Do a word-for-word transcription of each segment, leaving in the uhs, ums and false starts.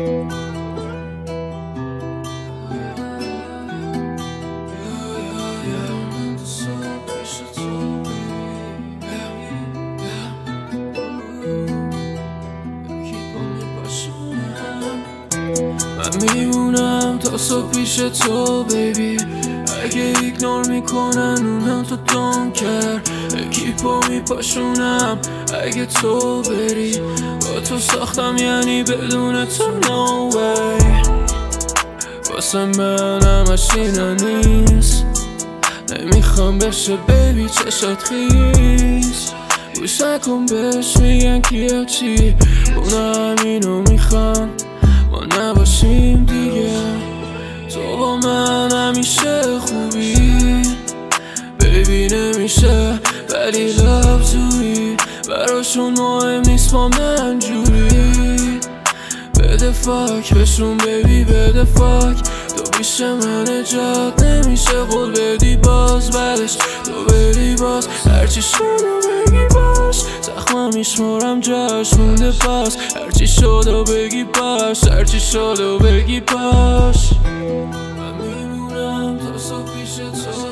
من میمونم تا صبح پیش تو بیبی، اگه ایگنور میکنن اونم تو دام کرد، اکیپو میپاشونم اگه تو بری، با تو ساختم یعنی بدون تو no way. واسه من همش اینا نیست، نمیخوام بشه بیبی چشات خیس، گوش نکن بهش میگن کیا چی، اونا همینو میخوان ما نباشیم دیگه. تو با من همیشه خوبی بیبی، نمیشه ولی لفظویی براشون مهم نیست با من جوری. بده فاک بهشون بیبی بده فاک، تو بیش من جات نمیشه قول بدی باز بعدش تو بری باز، هرچی شدو بگی باش، زخمم میشمارم جاش مونده پاس، هرچی شدو بگی باش، هرچی شدو بگی باش. من میمونم تا صبح پیش تو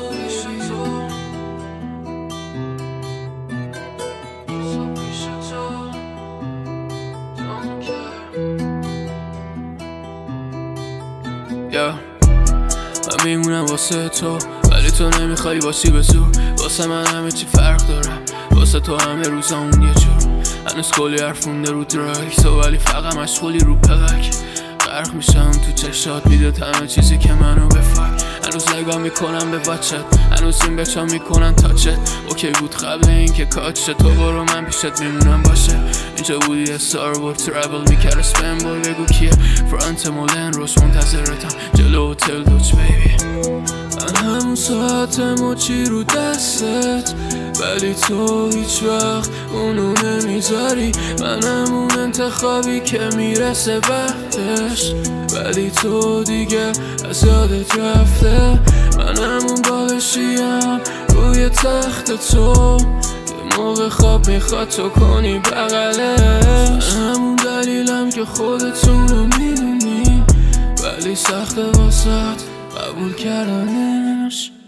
yeah. من میمونم واسه تو ولی تو نمیخوای باشی به زور، واسه من همه چی فرق داره، واسه تو همه روزامون یه جور، هنوز کلی حرف مونده رو درک تو ولی فقط مشغولی رو پلک، غرق میشم تو چشات میده تنها چیزی که منو بفک، هنوز نگاه میکنم به بچت، هنوز این بچه میکنن تاچت، اوکی بود قبل این که کاچه، تو برو من پیشت میمونم باشه، اینجا بودی یه ستار بور ترابل میکرد اسپن بوی بگو کیه، فرانت مولن روش منتظرتم جلو هتل دوچ بیبی. من همون ساعت مچی رو دستت ولی تو هیچ وقت اونو نمیذاری، من همون انتخابی که میرسه وقتش ولی تو دیگه از یادت رفته، من همون بالشیم روی تخت تو که موقع خواب میخواد تو کنی بغلش، من همون دلیلم که خودتونو میدونی ولی سخته واسط قبول کردنش.